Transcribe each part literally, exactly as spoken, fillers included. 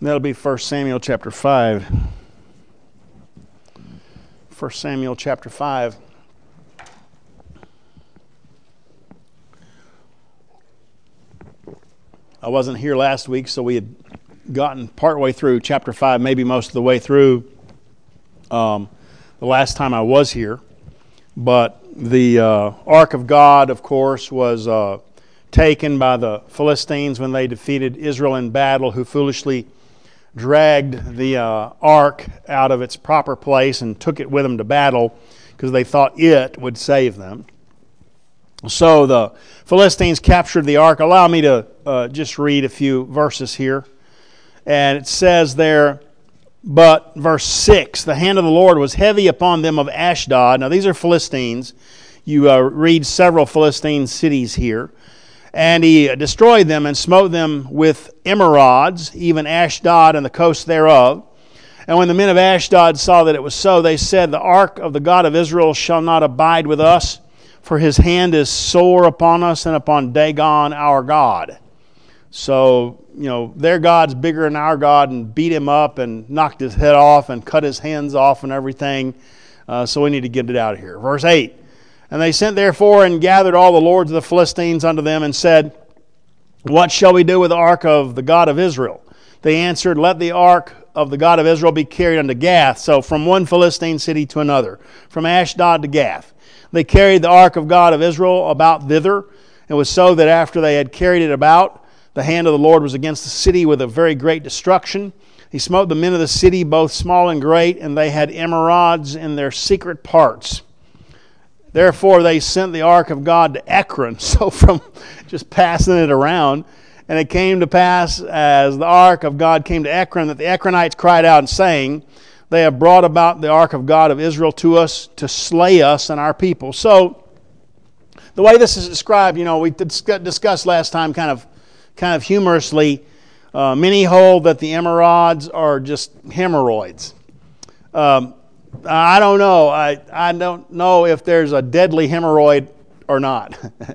That'll be First Samuel chapter five. First Samuel chapter five. I wasn't here last week, so we had gotten partway through chapter five, maybe most of the way through um, the last time I was here. But the uh, Ark of God, of course, was uh, taken by the Philistines when they defeated Israel in battle, who foolishly dragged the uh, ark out of its proper place and took it with them to battle because they thought it would save them. So the Philistines captured the ark. Allow me to uh, just read a few verses here. And it says there, but verse six, the hand of the Lord was heavy upon them of Ashdod. Now these are Philistines. You uh, read several Philistine cities here. And he destroyed them and smote them with emerods, even Ashdod and the coast thereof. And when the men of Ashdod saw that it was so, they said, the ark of the God of Israel shall not abide with us, for his hand is sore upon us and upon Dagon our God. So, you know, their God's bigger than our God, and beat him up and knocked his head off and cut his hands off and everything. Uh, so we need to get it out of here. Verse eight. And they sent therefore and gathered all the lords of the Philistines unto them and said, what shall we do with the ark of the God of Israel? They answered, let the ark of the God of Israel be carried unto Gath. So from one Philistine city to another, from Ashdod to Gath. They carried the ark of God of Israel about thither. It was so that after they had carried it about, the hand of the Lord was against the city with a very great destruction. He smote the men of the city, both small and great, and they had emerods in their secret parts. Therefore they sent the ark of God to Ekron. So from just passing it around, and it came to pass as the ark of God came to Ekron, that the Ekronites cried out, saying, they have brought about the ark of God of Israel to us to slay us and our people. So the way this is described, you know, we discussed last time kind of kind of humorously, uh, many hold that the emerods are just hemorrhoids. Um, I don't know. I, I don't know if there's a deadly hemorrhoid or not.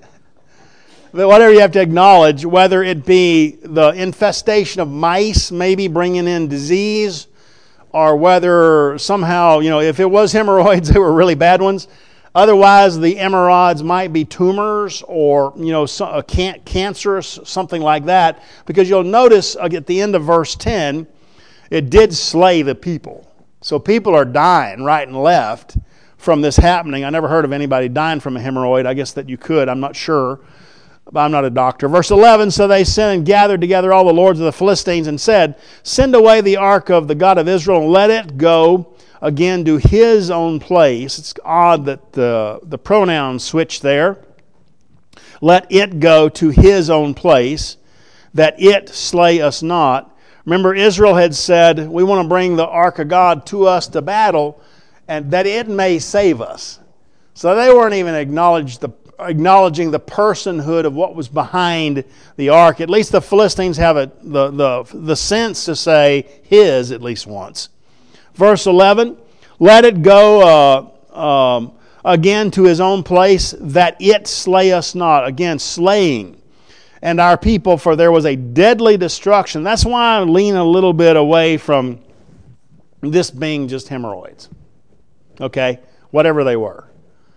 But whatever you have to acknowledge, whether it be the infestation of mice maybe bringing in disease, or whether somehow, you know, if it was hemorrhoids, they were really bad ones. Otherwise, the emerods might be tumors or, you know, a can- cancerous, something like that. Because you'll notice at the end of verse ten, it did slay the people. So people are dying right and left from this happening. I never heard of anybody dying from a hemorrhoid. I guess that you could. I'm not sure. But I'm not a doctor. Verse eleven, so they sent and gathered together all the lords of the Philistines and said, send away the ark of the God of Israel and let it go again to his own place. It's odd that the, the pronouns switch there. Let it go to his own place, that it slay us not. Remember, Israel had said, we want to bring the ark of God to us to battle, and that it may save us. So they weren't even acknowledged the, acknowledging the personhood of what was behind the ark. At least the Philistines have a, the, the, the sense to say his at least once. Verse eleven, let it go uh, um, again to his own place, that it slay us not. Again, slaying. And our people, for there was a deadly destruction. That's why I lean a little bit away from this being just hemorrhoids. Okay? Whatever they were.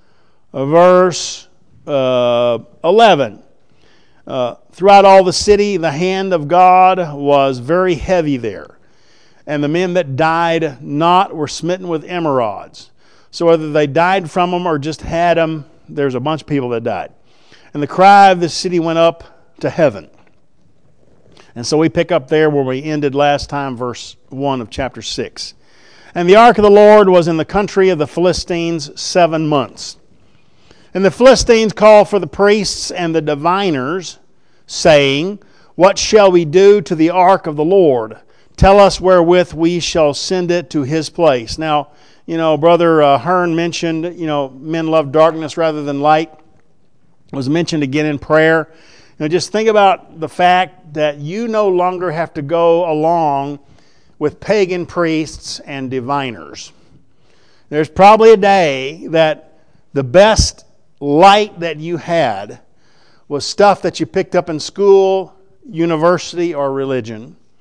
Verse uh, eleven. Uh, throughout all the city, the hand of God was very heavy there. And the men that died not were smitten with emerods. So whether they died from them or just had them, there's a bunch of people that died. And the cry of the city went up to heaven. And so we pick up there where we ended last time, verse one of chapter six. And the ark of the Lord was in the country of the Philistines seven months. And the Philistines called for the priests and the diviners, saying, what shall we do to the ark of the Lord? Tell us wherewith we shall send it to his place. Now, you know, Brother uh, Hearn mentioned, you know, men love darkness rather than light. It was mentioned again in prayer. Now just think about the fact that you no longer have to go along with pagan priests and diviners. There's probably a day that the best light that you had was stuff that you picked up in school, university, or religion.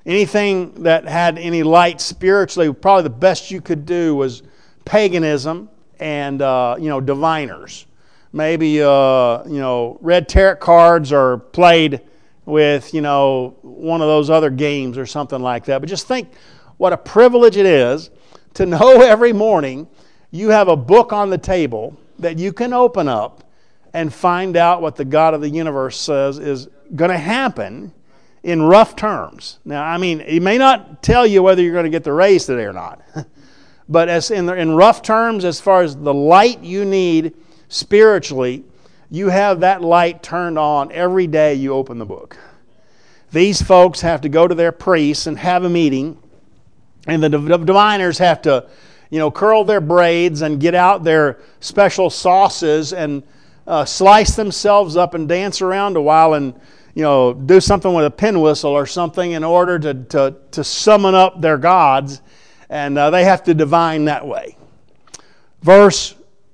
anything that had any light spiritually, probably the best you could do was paganism and, uh, you know, diviners. Maybe, uh, you know, red tarot cards are played with, you know, one of those other games or something like that. But just think what a privilege it is to know every morning you have a book on the table that you can open up and find out what the God of the universe says is going to happen in rough terms. Now, I mean, he may not tell you whether you're going to get the raise today or not. But as in, the, in rough terms, as far as the light you need spiritually, you have that light turned on every day you open the book. These folks have to go to their priests and have a meeting, and the diviners have to, you know, curl their braids and get out their special sauces and uh, slice themselves up and dance around a while and, you know, do something with a pin whistle or something in order to, to, to summon up their gods. And uh, they have to divine that way. Verse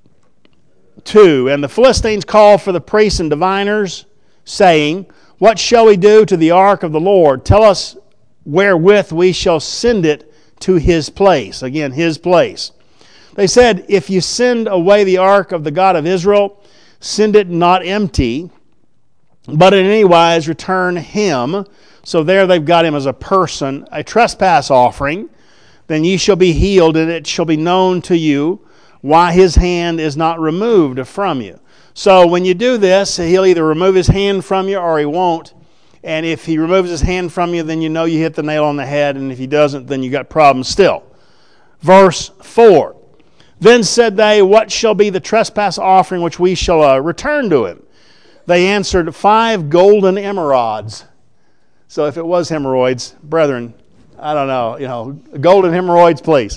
two, and the Philistines called for the priests and diviners, saying, what shall we do to the ark of the Lord? Tell us wherewith we shall send it to his place. Again, his place. They said, if you send away the ark of the God of Israel, send it not empty, but in any wise return him. So there they've got him as a person, a trespass offering. Then ye shall be healed, and it shall be known to you why his hand is not removed from you. So when you do this, he'll either remove his hand from you or he won't. And if he removes his hand from you, then you know you hit the nail on the head. And if he doesn't, then you got problems still. Verse four. Then said they, what shall be the trespass offering which we shall uh, return to him? They answered, five golden emerods. So if it was hemorrhoids, brethren, I don't know, you know, golden hemorrhoids, please.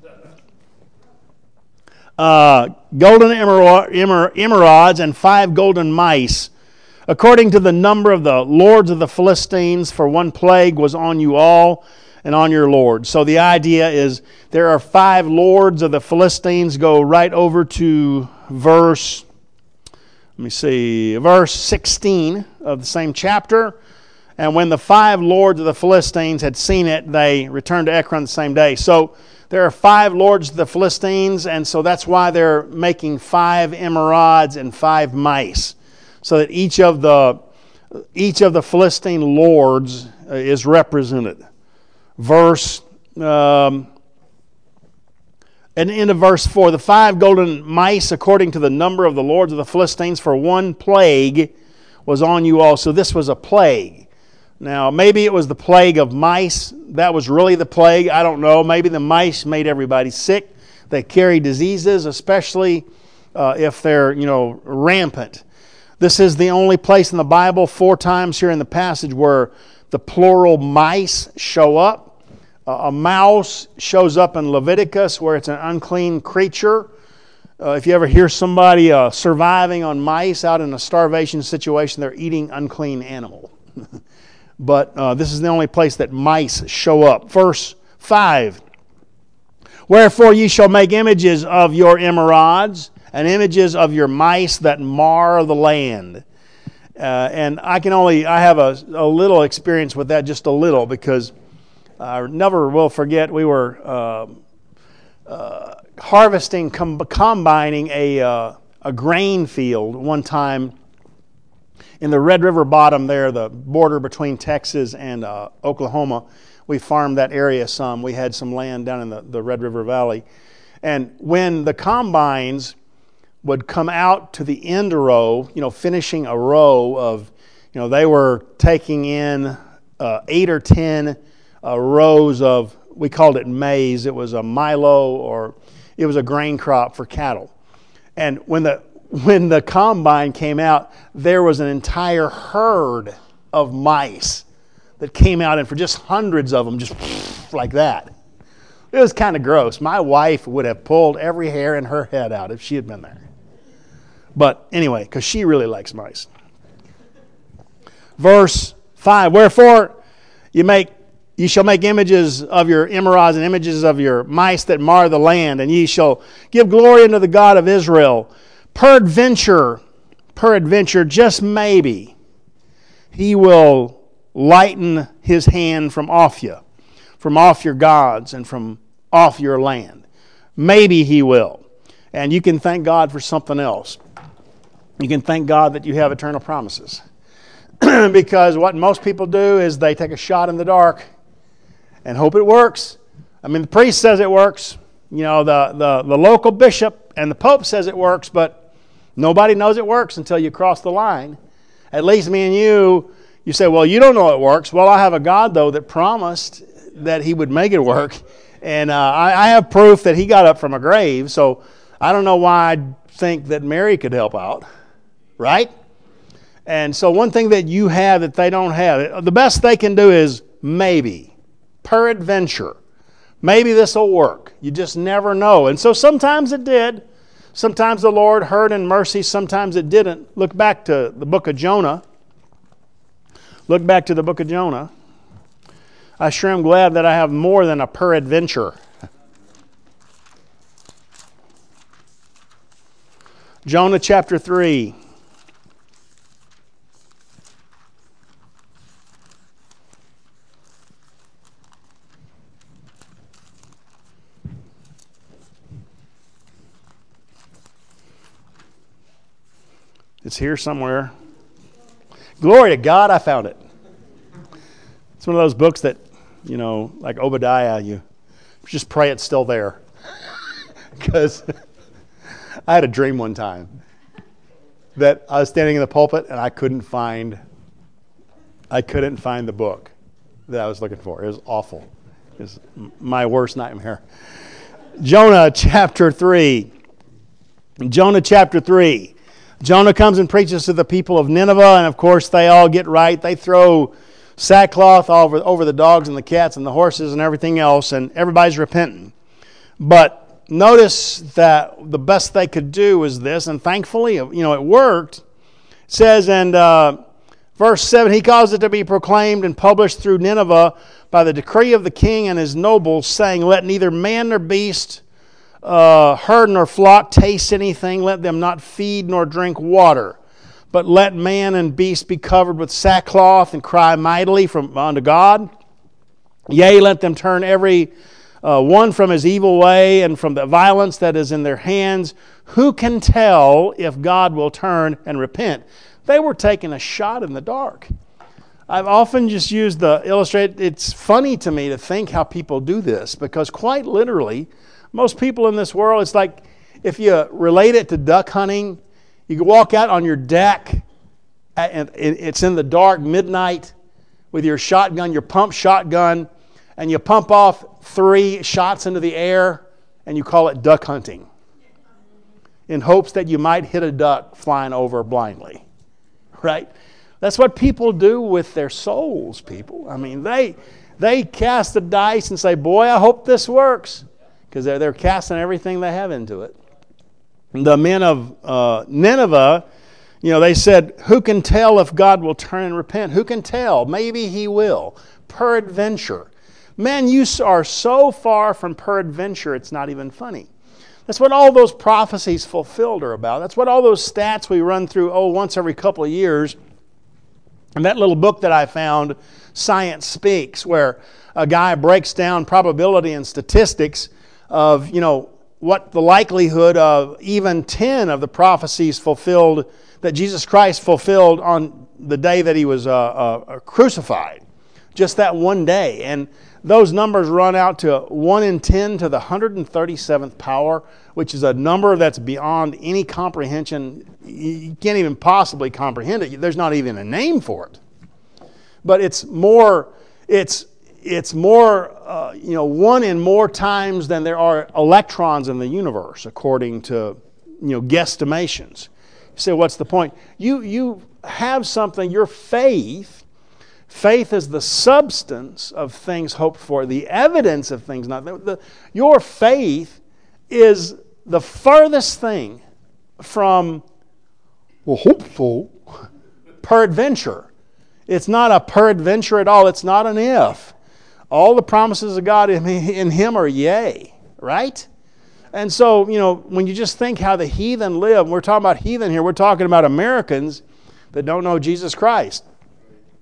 uh, golden emer- emer- emerods and five golden mice, according to the number of the lords of the Philistines, for one plague was on you all and on your lord. So the idea is there are five lords of the Philistines. Go right over to verse, let me see, verse sixteen of the same chapter. And when the five lords of the Philistines had seen it, they returned to Ekron the same day. So there are five lords of the Philistines, and so that's why they're making five emerods and five mice, so that each of the each of the Philistine lords is represented. Verse um, and into verse four, the five golden mice, according to the number of the lords of the Philistines, for one plague was on you all. So this was a plague. Now, maybe it was the plague of mice. That was really the plague. I don't know. Maybe the mice made everybody sick. They carry diseases, especially uh, if they're, you know, rampant. This is the only place in the Bible, four times here in the passage, where the plural mice show up. Uh, a mouse shows up in Leviticus, where it's an unclean creature. Uh, if you ever hear somebody uh, surviving on mice out in a starvation situation, they're eating unclean animal. But uh, this is the only place that mice show up. Verse five. Wherefore ye shall make images of your emerods and images of your mice that mar the land. Uh, and I can only, I have a, a little experience with that, just a little, because I never will forget we were uh, uh, harvesting, com- combining a, uh, a grain field one time in the Red River bottom there, the border between Texas and uh, Oklahoma. We farmed that area some. We had some land down in the, the Red River Valley. And when the combines would come out to the end row, you know, finishing a row of, you know, they were taking in uh, eight or ten uh, rows of, we called it maize. It was a milo, or it was a grain crop for cattle. And when the when the combine came out, there was an entire herd of mice that came out, and for just hundreds of them, just like that. It was kind of gross. My wife would have pulled every hair in her head out if she had been there. But anyway, because she really likes mice. Verse five, wherefore you make ye shall make images of your emerods and images of your mice that mar the land, and ye shall give glory unto the God of Israel. Peradventure, peradventure, just maybe, he will lighten his hand from off you, from off your gods and from off your land. Maybe he will. And you can thank God for something else. You can thank God that you have eternal promises. Because what most people do is they take a shot in the dark and hope it works. I mean, the priest says it works. You know, the, the, the local bishop and the pope says it works, but nobody knows it works until you cross the line. At least me and you, you say, well, you don't know it works. Well, I have a God, though, that promised that he would make it work. And uh, I, I have proof that he got up from a grave, so I don't know why I think that Mary could help out, right? And so one thing that you have that they don't have, the best they can do is maybe, peradventure. Maybe this will work. You just never know. And so sometimes it did. Sometimes the Lord heard in mercy. Sometimes it didn't. Look back to the book of Jonah. Look back to the book of Jonah. I sure am glad that I have more than a peradventure. Jonah chapter three. It's here somewhere. Glory to God, I found it. It's one of those books that, you know, like Obadiah, you just pray it's still there. Because I had a dream one time that I was standing in the pulpit and I couldn't find, I couldn't find the book that I was looking for. It was awful. It was my worst nightmare. Jonah chapter three. Jonah chapter three. Jonah comes and preaches to the people of Nineveh, and of course they all get right. They throw sackcloth over, over the dogs and the cats and the horses and everything else, and everybody's repenting. But notice that the best they could do was this, and thankfully, you know, it worked. It says in uh, verse seven, he caused it to be proclaimed and published through Nineveh by the decree of the king and his nobles, saying, let neither man nor beast, Uh, herd nor flock taste anything, let them not feed nor drink water. But let man and beast be covered with sackcloth and cry mightily from unto God. Yea, let them turn every uh, one from his evil way and from the violence that is in their hands. Who can tell if God will turn and repent? They were taking a shot in the dark. I've often just used the illustrate. It's funny to me to think how people do this, because quite literally, most people in this world, it's like if you relate it to duck hunting, you can walk out on your deck, and it's in the dark, midnight, with your shotgun, your pump shotgun, and you pump off three shots into the air, and you call it duck hunting, in hopes that you might hit a duck flying over blindly, right? That's what people do with their souls, people. I mean, they they cast the dice and say, boy, I hope this works. Because they're, they're casting everything they have into it. The men of uh, Nineveh, you know, they said, who can tell if God will turn and repent? Who can tell? Maybe he will. Peradventure. Man, you are so far from peradventure, it's not even funny. That's what all those prophecies fulfilled are about. That's what all those stats we run through, oh, once every couple of years. And that little book that I found, Science Speaks, where a guy breaks down probability and statistics of, you know, what the likelihood of even ten of the prophecies fulfilled, that Jesus Christ fulfilled on the day that he was uh, uh, crucified. Just that one day. And those numbers run out to one in ten to the one hundred thirty-seventh power, which is a number that's beyond any comprehension. You can't even possibly comprehend it. There's not even a name for it. But it's more, it's It's more, uh, you know, one in more times than there are electrons in the universe, according to, you know, guesstimations. You say, what's the point? You you have something, your faith, faith is the substance of things hoped for, the evidence of things not. The, the, your faith is the furthest thing from, well, hopeful, peradventure. It's not a peradventure at all. It's not an if. All the promises of God in him are yea, right? And so, you know, when you just think how the heathen live, we're talking about heathen here, we're talking about Americans that don't know Jesus Christ.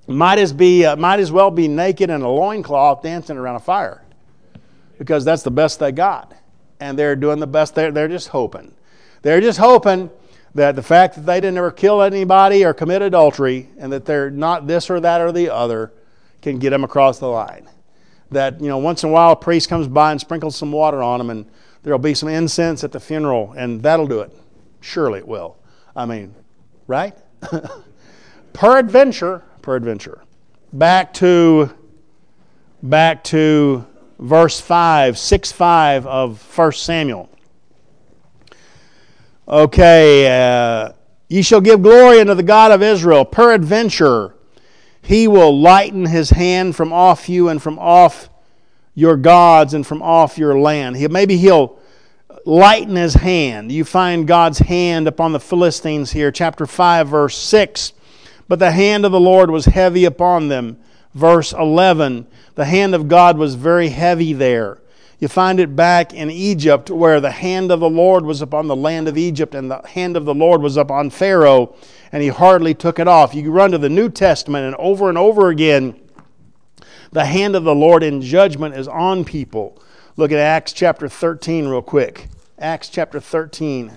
might as be uh, might as well be naked in a loincloth dancing around a fire, because that's the best they got, and they're doing the best. They're they're just hoping, they're just hoping that the fact that they didn't ever kill anybody or commit adultery, and that they're not this or that or the other, can get them across the line. That, you know, once in a while a priest comes by and sprinkles some water on them, and there'll be some incense at the funeral, and that'll do it. Surely it will. I mean, right? Peradventure, peradventure. Back to, back to verse five, six five of First Samuel. Okay, uh, ye shall give glory unto the God of Israel. Peradventure, he will lighten his hand from off you and from off your gods and from off your land. He, maybe he'll lighten his hand. You find God's hand upon the Philistines here, chapter five, verse six. But the hand of the Lord was heavy upon them. Verse eleven, the hand of God was very heavy there. You find it back in Egypt, where the hand of the Lord was upon the land of Egypt, and the hand of the Lord was upon Pharaoh, and he hardly took it off. You run to the New Testament, and over and over again, the hand of the Lord in judgment is on people. Look at Acts chapter thirteen real quick. Acts chapter thirteen.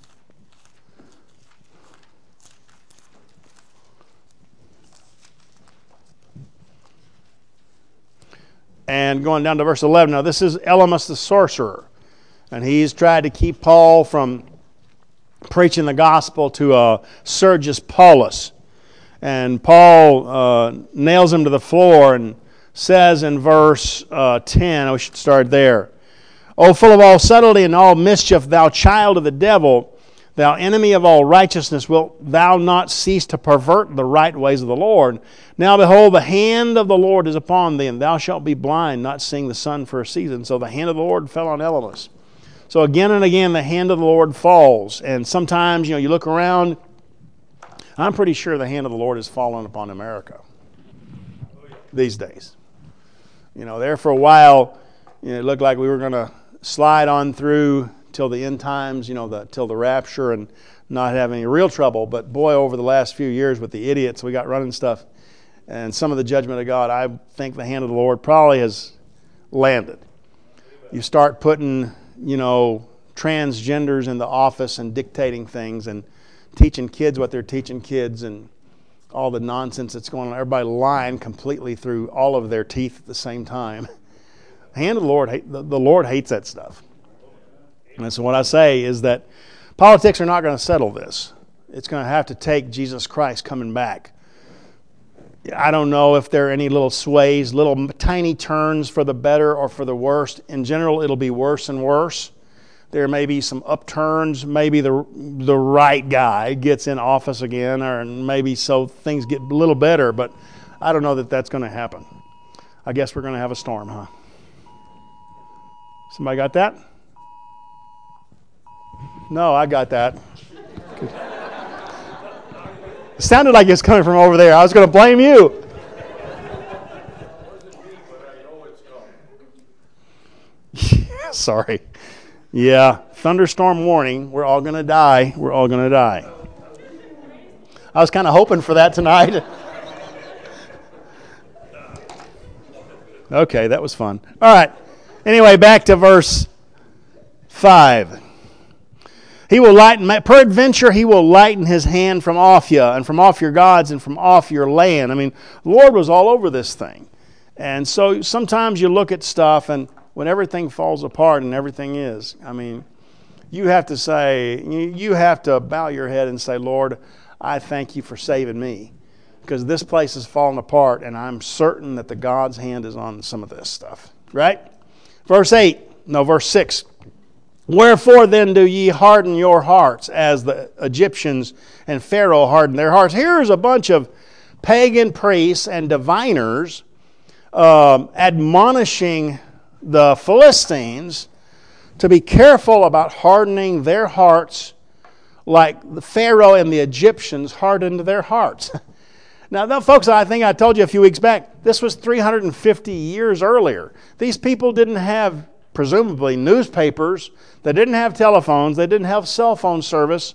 And going down to verse eleven. Now this is Elymas the sorcerer. And he's tried to keep Paul from preaching the gospel to uh, Sergius Paulus. And Paul uh, nails him to the floor and says in verse uh, ten, we should start there. O full of all subtlety and all mischief, thou child of the devil, thou enemy of all righteousness, wilt thou not cease to pervert the right ways of the Lord? Now behold, the hand of the Lord is upon thee, and thou shalt be blind, not seeing the sun for a season. So the hand of the Lord fell on Elymas. So again and again, the hand of the Lord falls. And sometimes, you know, you look around, I'm pretty sure the hand of the Lord has fallen upon America these days. You know, there for a while, you know, it looked like we were going to slide on through till the end times, you know, the, till the rapture, and not have any real trouble. But boy, over the last few years with the idiots we got running stuff and some of the judgment of God, I think the hand of the Lord probably has landed. You start putting, you know, transgenders in the office and dictating things and teaching kids what they're teaching kids, and all the nonsense that's going on. Everybody lying completely through all of their teeth at the same time. The hand of the Lord, the, the Lord hates that stuff. And so what I say is that politics are not going to settle this. It's going to have to take Jesus Christ coming back. I don't know if there are any little sways, little tiny turns for the better or for the worst. In general, it'll be worse and worse. There may be some upturns. Maybe the the right guy gets in office again, or maybe so things get a little better. But I don't know that that's going to happen. I guess we're going to have a storm, huh? Somebody got that? No, I got that. It sounded like it's coming from over there. I was going to blame you. Sorry. Yeah, thunderstorm warning. We're all going to die. We're all going to die. I was kind of hoping for that tonight. Okay, that was fun. All right. Anyway, back to verse five. He will lighten, peradventure he will lighten his hand from off you, and from off your gods, and from off your land. I mean, the Lord was all over this thing. And so sometimes you look at stuff, and when everything falls apart, and everything is, I mean, you have to say, you have to bow your head and say, Lord, I thank you for saving me. Because this place is falling apart, and I'm certain that the God's hand is on some of this stuff. Right? Verse eight, no, verse six. Wherefore then do ye harden your hearts, as the Egyptians and Pharaoh hardened their hearts? Here's a bunch of pagan priests and diviners um, admonishing the Philistines to be careful about hardening their hearts like the Pharaoh and the Egyptians hardened their hearts. Now, now, folks, I think I told you a few weeks back, this was three hundred fifty years earlier. These people didn't have, presumably, newspapers. They didn't have telephones. They didn't have cell phone service.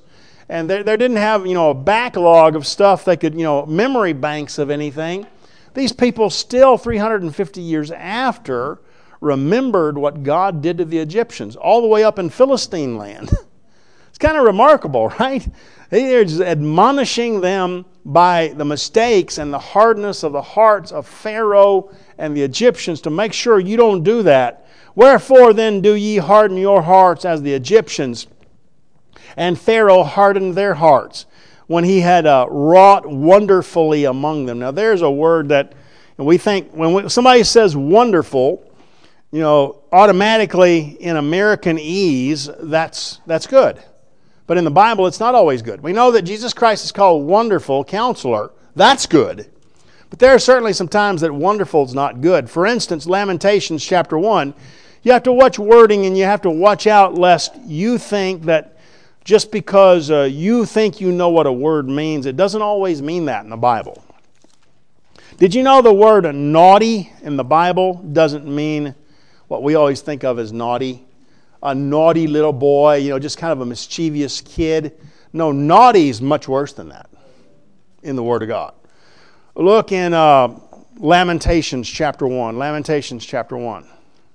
And they, they didn't have, you know, a backlog of stuff they could, you know, memory banks of anything. These people still, three hundred fifty years after, remembered what God did to the Egyptians, all the way up in Philistine land. It's kind of remarkable, right? They're just admonishing them by the mistakes and the hardness of the hearts of Pharaoh and the Egyptians to make sure you don't do that. Wherefore then do ye harden your hearts as the Egyptians? And Pharaoh hardened their hearts when he had uh, wrought wonderfully among them. Now there's a word that and we think, when we, somebody says wonderful, you know, automatically in Americanese, that's that's good. But in the Bible, it's not always good. We know that Jesus Christ is called Wonderful Counselor. That's good. But there are certainly some times that wonderful is not good. For instance, Lamentations chapter one, you have to watch wording and you have to watch out lest you think that just because uh, you think you know what a word means, it doesn't always mean that in the Bible. Did you know the word naughty in the Bible doesn't mean what we always think of as naughty? A naughty little boy, you know, just kind of a mischievous kid. No, naughty is much worse than that in the Word of God. Look in uh, Lamentations chapter one. Lamentations chapter one.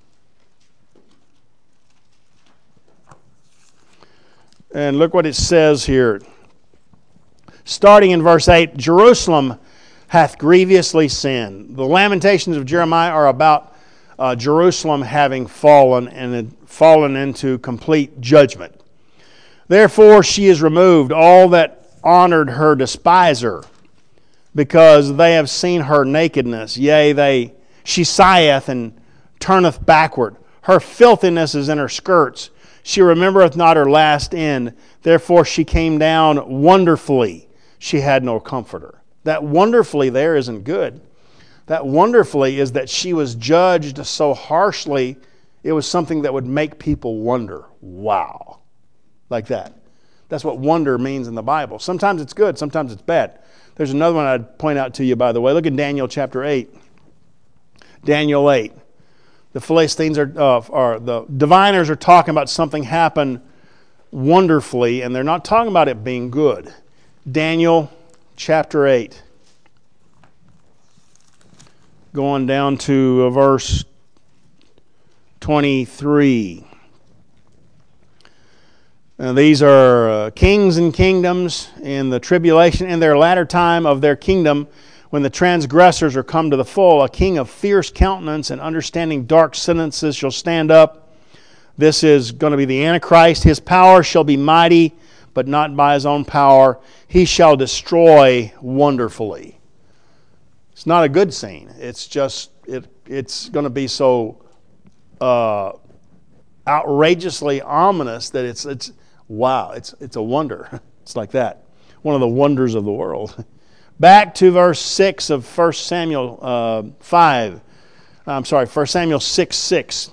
And look what it says here. Starting in verse eight, Jerusalem hath grievously sinned. The Lamentations of Jeremiah are about uh, Jerusalem having fallen and fallen into complete judgment. Therefore she is removed. All that honored her despise her, because they have seen her nakedness. Yea, they she sigheth and turneth backward. Her filthiness is in her skirts. She remembereth not her last end. Therefore she came down wonderfully. She had no comforter. That wonderfully there isn't good. That wonderfully is that she was judged so harshly, it was something that would make people wonder. Wow. Like that. That's what wonder means in the Bible. Sometimes it's good, sometimes it's bad. There's another one I'd point out to you, by the way. Look at Daniel chapter eight. Daniel eight. The Philistines are, uh, are the diviners are talking about something happened wonderfully, and they're not talking about it being good. Daniel chapter eight. Going down to verse twenty-three. Now, these are uh, kings and kingdoms in the tribulation in their latter time of their kingdom, when the transgressors are come to the full. A king of fierce countenance and understanding dark sentences shall stand up. This is going to be the Antichrist. His power shall be mighty, but not by his own power. He shall destroy wonderfully. It's not a good scene. It's just, it. it's going to be so uh, outrageously ominous that it's, it's wow, it's, it's a wonder. It's like that. One of the wonders of the world. Back to verse six of First Samuel uh, five. I'm sorry, First Samuel six six.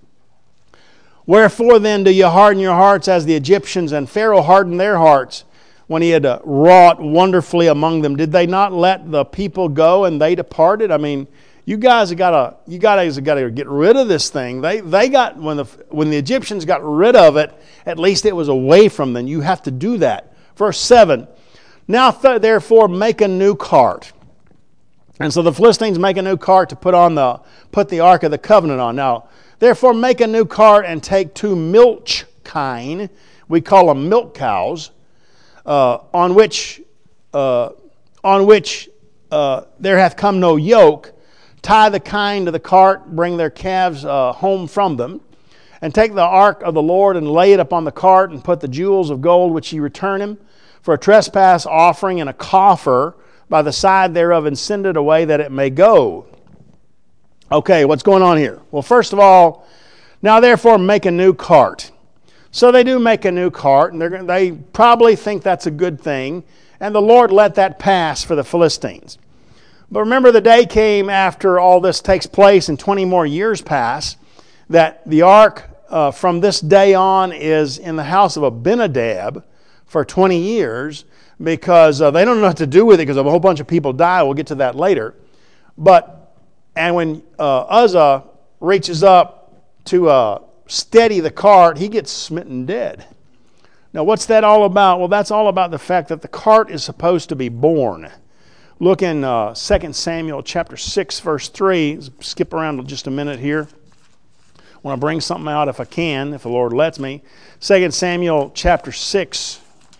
Wherefore then do you harden your hearts as the Egyptians, and Pharaoh hardened their hearts when he had uh, wrought wonderfully among them? Did they not let the people go and they departed? I mean, you guys have got to you guys have got to get rid of this thing. They they got when the when the Egyptians got rid of it, at least it was away from them. You have to do that. Verse seven. Now th- therefore make a new cart. And so the Philistines make a new cart to put on the put the Ark of the Covenant on. Now, therefore make a new cart and take two milch kine, we call them milk cows, uh, on which uh, on which uh, there hath come no yoke. Tie the kine to the cart, bring their calves uh, home from them, and take the ark of the Lord and lay it upon the cart, and put the jewels of gold which ye return him for a trespass offering in a coffer by the side thereof, and send it away that it may go. Okay, what's going on here? Well, first of all, now therefore make a new cart. So they do make a new cart, and they're, they probably think that's a good thing, and the Lord let that pass for the Philistines. But remember, the day came after all this takes place and twenty more years pass, that the ark uh, from this day on is in the house of Abinadab for twenty years, because uh, they don't know what to do with it because a whole bunch of people die. We'll get to that later. But, and when uh, Uzzah reaches up to uh, steady the cart, he gets smitten dead. Now, what's that all about? Well, that's all about the fact that the cart is supposed to be born. Look in uh, Second Samuel chapter six, verse three. Skip around just a minute here. I want to bring something out if I can, if the Lord lets me. Second Samuel chapter six.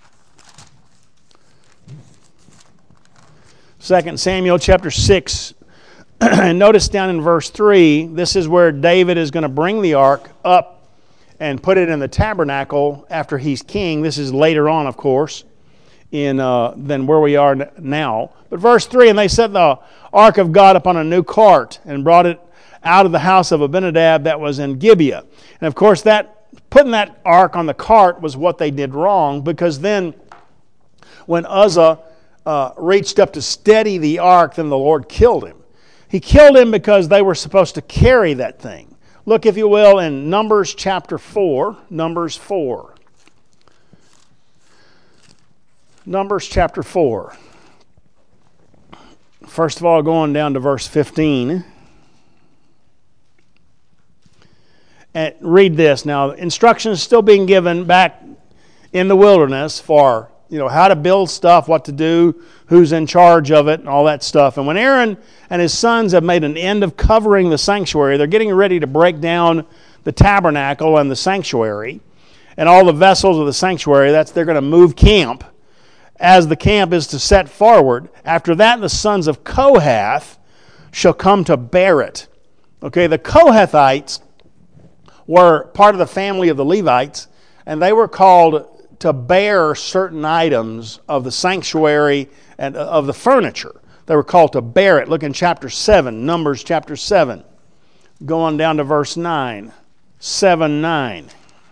Second Samuel chapter six. And notice down in verse three, this is where David is going to bring the ark up and put it in the tabernacle after he's king. This is later on, of course, in uh, than where we are now. But verse three, and they set the ark of God upon a new cart and brought it out of the house of Abinadab that was in Gibeah. And of course, that putting that ark on the cart was what they did wrong, because then when Uzzah uh, reached up to steady the ark, then the Lord killed him. He killed him because they were supposed to carry that thing. Look, if you will, in Numbers chapter four. Numbers four. Numbers chapter four. First of all, going down to verse fifteen. And read this. Now, instructions still being given back in the wilderness for, you know, how to build stuff, what to do, who's in charge of it, and all that stuff. And when Aaron and his sons have made an end of covering the sanctuary, they're getting ready to break down the tabernacle and the sanctuary and all the vessels of the sanctuary. That's they're going to move camp as the camp is to set forward. After that, the sons of Kohath shall come to bear it. Okay, the Kohathites were part of the family of the Levites, and they were called to bear certain items of the sanctuary and of the furniture. They were called to bear it. Look in chapter seven, Numbers chapter seven. Go on down to verse nine. seven, nine.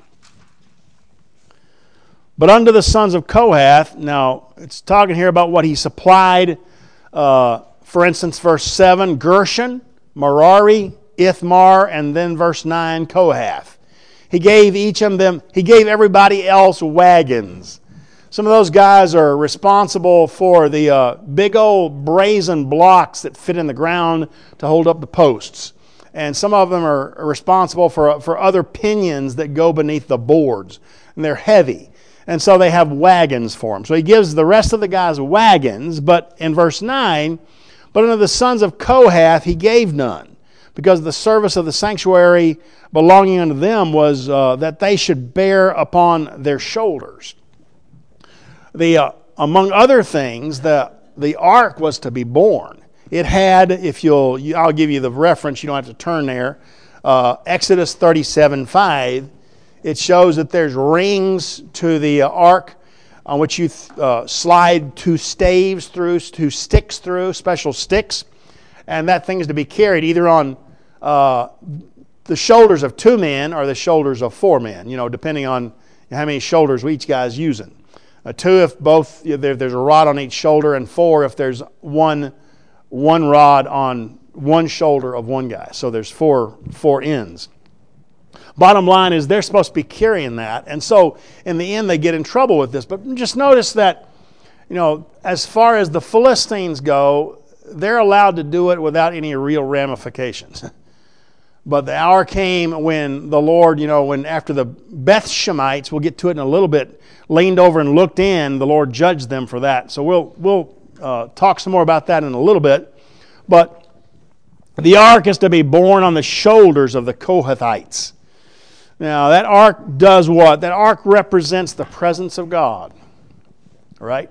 But unto the sons of Kohath, now it's talking here about what he supplied. Uh, for instance, verse seven, Gershon, Merari, Ithmar, and then verse nine, Kohath. He gave each of them, he gave everybody else wagons. Some of those guys are responsible for the uh, big old brazen blocks that fit in the ground to hold up the posts. And some of them are responsible for, for other pinions that go beneath the boards. And they're heavy. And so they have wagons for them. So he gives the rest of the guys wagons, but in verse nine, but unto the sons of Kohath he gave none, because the service of the sanctuary belonging unto them was uh, that they should bear upon their shoulders. The uh, among other things, the the ark was to be borne. It had, if you'll, I'll give you the reference. You don't have to turn there. Uh, Exodus thirty-seven five. It shows that there's rings to the uh, ark on which you uh, slide two staves through, two sticks through, special sticks, and that thing is to be carried either on uh, the shoulders of two men or the shoulders of four men. You know, depending on how many shoulders each guy's using. Uh, two if both if there's a rod on each shoulder, and four if there's one one rod on one shoulder of one guy. So there's four four ends. Bottom line is they're supposed to be carrying that, and so in the end they get in trouble with this. But just notice that, you know, as far as the Philistines go, they're allowed to do it without any real ramifications. But the hour came when the Lord, you know, when after the Beth Shemites, we'll get to it in a little bit, leaned over and looked in, the Lord judged them for that. So we'll we'll uh, talk some more about that in a little bit. But the ark is to be borne on the shoulders of the Kohathites. Now, that ark does what? That ark represents the presence of God, right?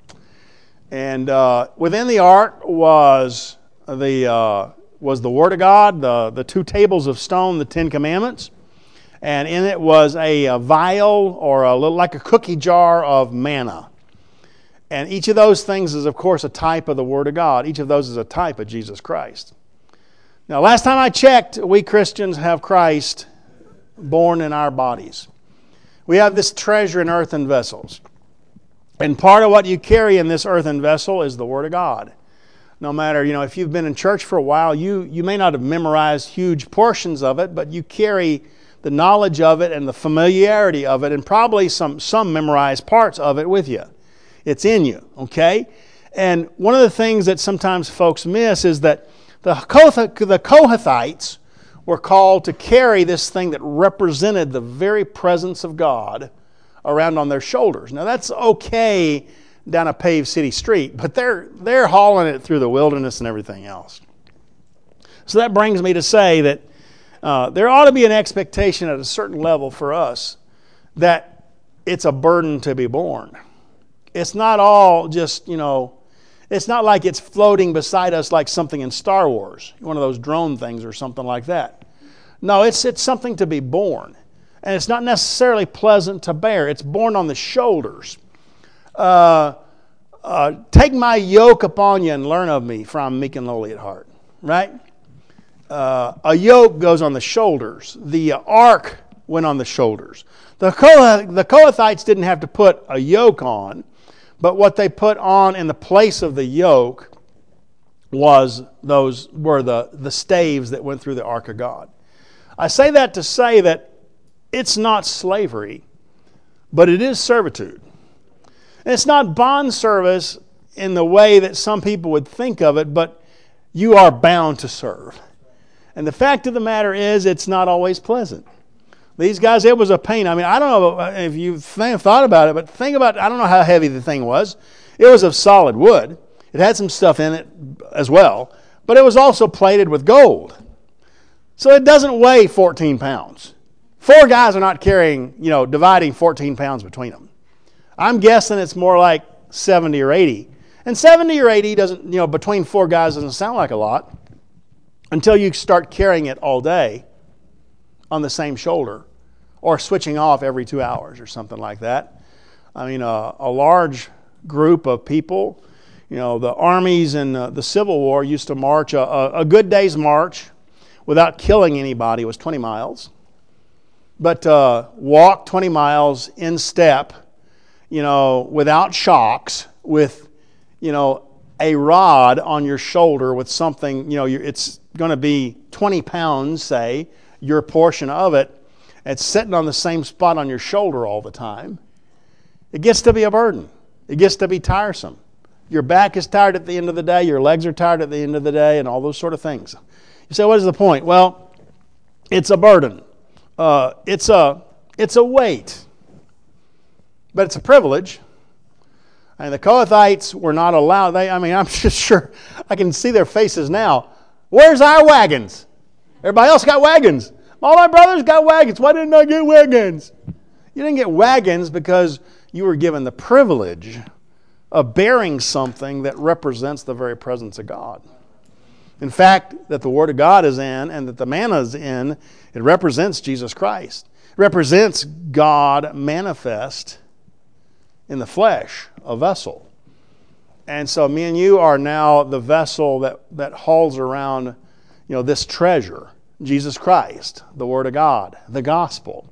And uh, within the ark was the uh, was the Word of God, the, the two tables of stone, the Ten Commandments, and in it was a, a vial or a little like a cookie jar of manna. And each of those things is, of course, a type of the Word of God. Each of those is a type of Jesus Christ. Now, last time I checked, we Christians have Christ born in our bodies. We have this treasure in earthen vessels. And part of what you carry in this earthen vessel is the Word of God. No matter, you know, if you've been in church for a while, you, you may not have memorized huge portions of it, but you carry the knowledge of it and the familiarity of it, and probably some, some memorized parts of it with you. It's in you, okay? And one of the things that sometimes folks miss is that the Kohathites were called to carry this thing that represented the very presence of God around on their shoulders. Now that's okay down a paved city street, but they're they're hauling it through the wilderness and everything else. So that brings me to say that uh, there ought to be an expectation at a certain level for us that it's a burden to be borne. It's not all just, you know, it's not like it's floating beside us like something in Star Wars, one of those drone things or something like that. No, it's it's something to be borne. And it's not necessarily pleasant to bear. It's borne on the shoulders. Uh, uh, Take my yoke upon you and learn of me, for I'm meek and lowly at heart. Right? Uh, a yoke goes on the shoulders. The ark went on the shoulders. The Kohath, the Kohathites didn't have to put a yoke on, but what they put on in the place of the yoke was those were the, the staves that went through the ark of God. I say that to say that it's not slavery, but it is servitude. And it's not bond service in the way that some people would think of it, but you are bound to serve. And the fact of the matter is, it's not always pleasant. These guys, it was a pain. I mean, I don't know if you've thought about it, but think about, I don't know how heavy the thing was. It was of solid wood. It had some stuff in it as well, but it was also plated with gold. So it doesn't weigh fourteen pounds. Four guys are not carrying, you know, dividing fourteen pounds between them. I'm guessing it's more like seventy or eighty. And seventy or eighty doesn't, you know, between four guys doesn't sound like a lot until you start carrying it all day on the same shoulder or switching off every two hours or something like that. I mean, uh, a large group of people, you know, the armies in uh, the Civil War used to march, a, a, a good day's march without killing anybody was twenty miles. But uh, walk twenty miles in step, you know, without shocks, with, you know, a rod on your shoulder with something, you know, it's going to be twenty pounds, say, your portion of it. It's sitting on the same spot on your shoulder all the time. It gets to be a burden. It gets to be tiresome. Your back is tired at the end of the day. Your legs are tired at the end of the day, and all those sort of things. You say, what is the point? Well, it's a burden. Uh, it's a it's a weight, but it's a privilege. And the Kohathites were not allowed. They, I mean, I'm just sure I can see their faces now. Where's our wagons? Everybody else got wagons. All my brothers got wagons. Why didn't I get wagons? You didn't get wagons because you were given the privilege of bearing something that represents the very presence of God. In fact, that the Word of God is in and that the manna is in, it represents Jesus Christ. It represents God manifest in the flesh, a vessel. And so me and you are now the vessel that, that hauls around, you know, this treasure, Jesus Christ, the Word of God, the gospel.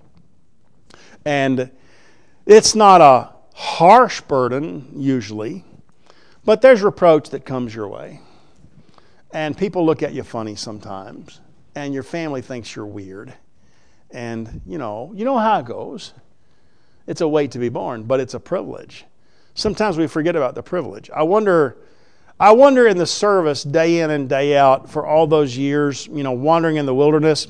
And it's not a harsh burden, usually, but there's reproach that comes your way. And people look at you funny sometimes, and your family thinks you're weird. And, you know, you know how it goes. It's a weight to be borne, but it's a privilege. Sometimes we forget about the privilege. I wonder, I wonder in the service, day in and day out, for all those years, you know, wandering in the wilderness,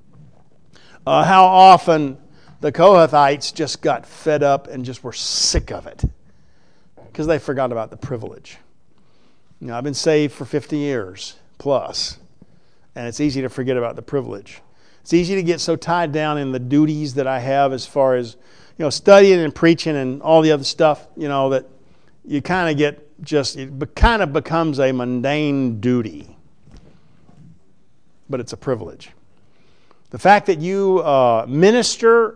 uh, how often the Kohathites just got fed up and just were sick of it because they forgot about the privilege. You know, I've been saved for fifty years plus, and it's easy to forget about the privilege. It's easy to get so tied down in the duties that I have as far as, you know, studying and preaching and all the other stuff, you know, that you kind of get just, it kind of becomes a mundane duty. But it's a privilege. The fact that you uh, minister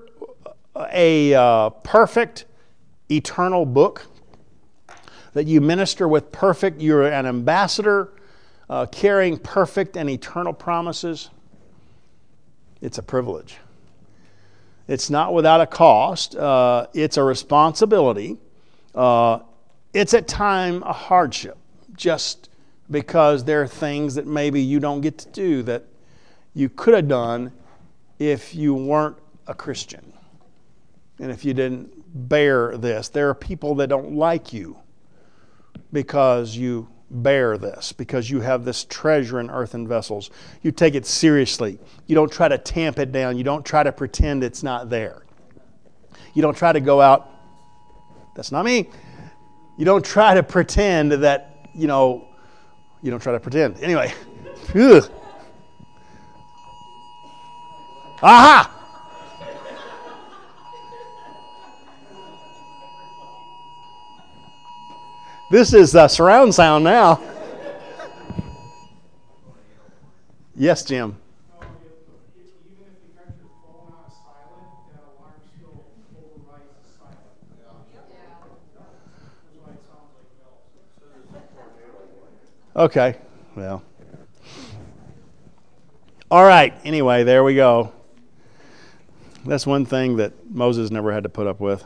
a uh, perfect, eternal book, that you minister with perfect, you're an ambassador uh, carrying perfect and eternal promises, it's a privilege. It's not without a cost. Uh, it's a responsibility. Uh, it's at times a hardship, just because there are things that maybe you don't get to do that you could have done if you weren't a Christian and if you didn't bear this. There are people that don't like you because you bear this, because you have this treasure in earthen vessels. You take it seriously. You don't try to tamp it down. You don't try to pretend it's not there. You don't try to go out. That's not me. You don't try to pretend that, you know, you don't try to pretend. Anyway. Ugh. Aha! This is uh, surround sound now. Yes, Jim. Okay, well. All right, anyway, there we go. That's one thing that Moses never had to put up with.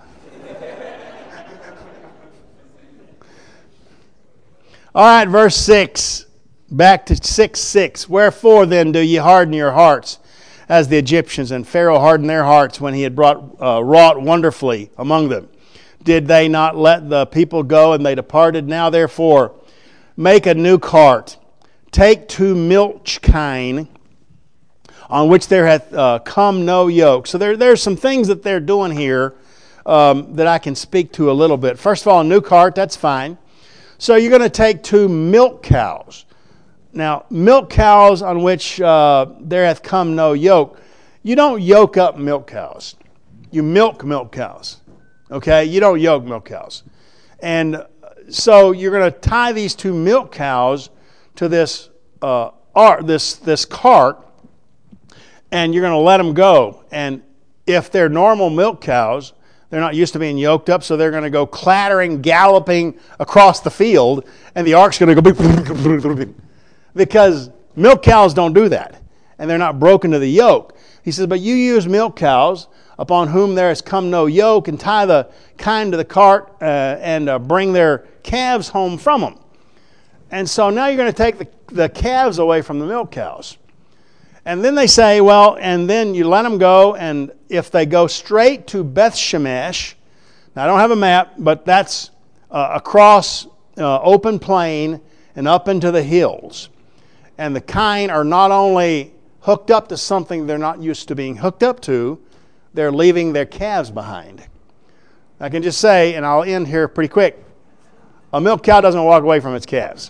All right, verse six. Back to six six. Wherefore then do ye harden your hearts as the Egyptians, and Pharaoh hardened their hearts when he had brought uh, wrought wonderfully among them? Did they not let the people go, and they departed? Now therefore make a new cart. Take two milch kine, on which there hath uh, come no yoke. So there, there's some things that they're doing here um, that I can speak to a little bit. First of all, a new cart, that's fine. So you're going to take two milk cows. Now, milk cows on which uh, there hath come no yoke. You don't yoke up milk cows. You milk milk cows. Okay? You don't yoke milk cows. And so you're going to tie these two milk cows to this uh, art, this this cart, and you're going to let them go. And if they're normal milk cows, they're not used to being yoked up, so they're going to go clattering, galloping across the field, and the ark's going to go because milk cows don't do that, and they're not broken to the yoke. He says, but you use milk cows upon whom there has come no yoke, and tie the kine to the cart uh, and uh, bring their calves home from them. And so now you're going to take the, the calves away from the milk cows. And then they say, well, and then you let them go, and if they go straight to Beth Shemesh, now I don't have a map, but that's uh, across uh, open plain and up into the hills. And the kine are not only hooked up to something they're not used to being hooked up to, they're leaving their calves behind. I can just say, and I'll end here pretty quick, a milk cow doesn't walk away from its calves.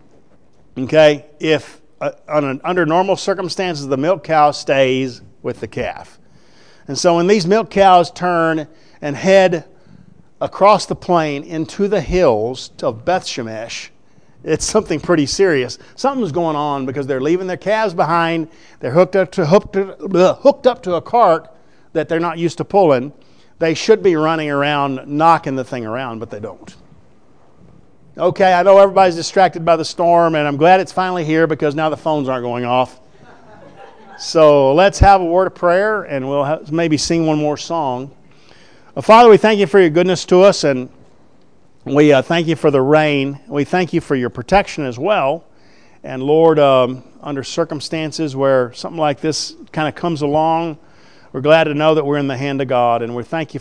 Okay? If uh, un, under normal circumstances, the milk cow stays with the calf. And so when these milk cows turn and head across the plain into the hills of Beth Shemesh, it's something pretty serious. Something's going on because they're leaving their calves behind. They're hooked up to hooked, uh, hooked up to a cart that they're not used to pulling. They should be running around, knocking the thing around, but they don't. Okay, I know everybody's distracted by the storm, and I'm glad it's finally here because now the phones aren't going off. So let's have a word of prayer, and we'll have, maybe sing one more song. Uh, Father, we thank you for your goodness to us, and we uh, thank you for the rain. We thank you for your protection as well. And Lord, um, under circumstances where something like this kind of comes along, we're glad to know that we're in the hand of God, and we thank you